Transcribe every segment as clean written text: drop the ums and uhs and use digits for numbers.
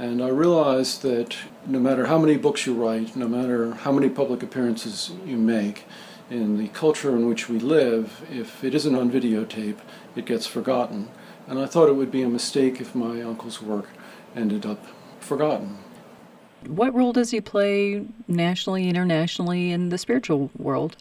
And I realized that no matter how many books you write, no matter how many public appearances you make, in the culture in which we live, if it isn't on videotape, it gets forgotten. And I thought it would be a mistake if my uncle's work ended up forgotten. What role does he play nationally, internationally, in the spiritual world?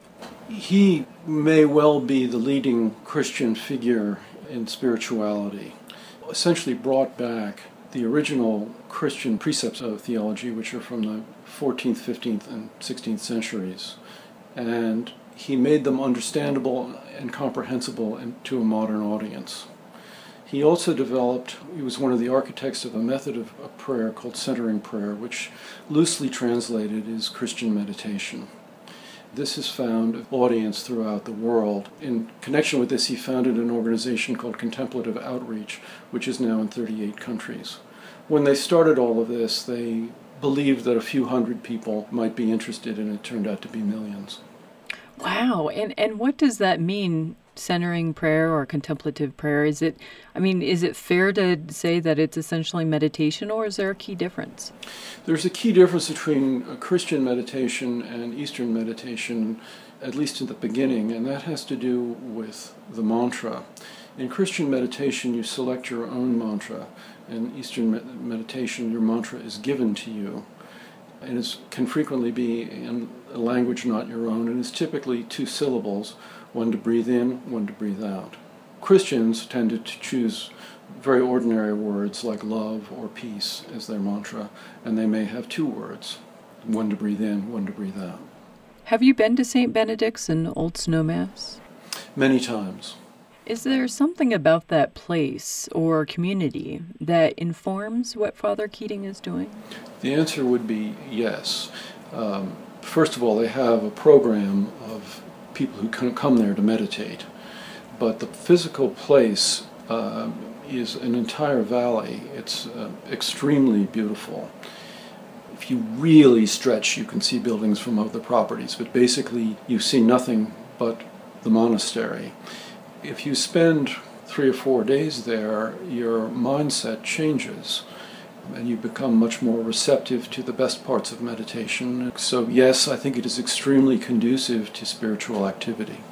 He may well be the leading Christian figure in spirituality. Essentially brought back the original Christian precepts of theology, which are from the 14th, 15th, and 16th centuries. And he made them understandable and comprehensible to a modern audience. He also he was one of the architects of a method of prayer called centering prayer, which loosely translated is Christian meditation. This has found an audience throughout the world. In connection with this, he founded an organization called Contemplative Outreach, which is now in 38 countries. When they started all of this, they believed that a few hundred people might be interested, and it turned out to be millions. Wow. And what does that mean, centering prayer or contemplative prayer? Is it fair to say that it's essentially meditation, or is there a key difference? There's a key difference between Christian meditation and Eastern meditation, at least in the beginning, and that has to do with the mantra. In Christian meditation, you select your own mantra. In Eastern meditation, your mantra is given to you. And it can frequently be in a language not your own, and is typically 2 syllables, one to breathe in, one to breathe out. Christians tended to choose very ordinary words like love or peace as their mantra, and they may have 2 words, one to breathe in, one to breathe out. Have you been to St. Benedict's in Old Snowmass? Many times. Is there something about that place or community that informs what Father Keating is doing? The answer would be yes. First of all, they have a program of people who can come there to meditate. But the physical place is an entire valley. It's extremely beautiful. If you really stretch, you can see buildings from other properties, but basically you see nothing but the monastery. If you spend 3 or 4 days there, your mindset changes and you become much more receptive to the best parts of meditation. So yes, I think it is extremely conducive to spiritual activity.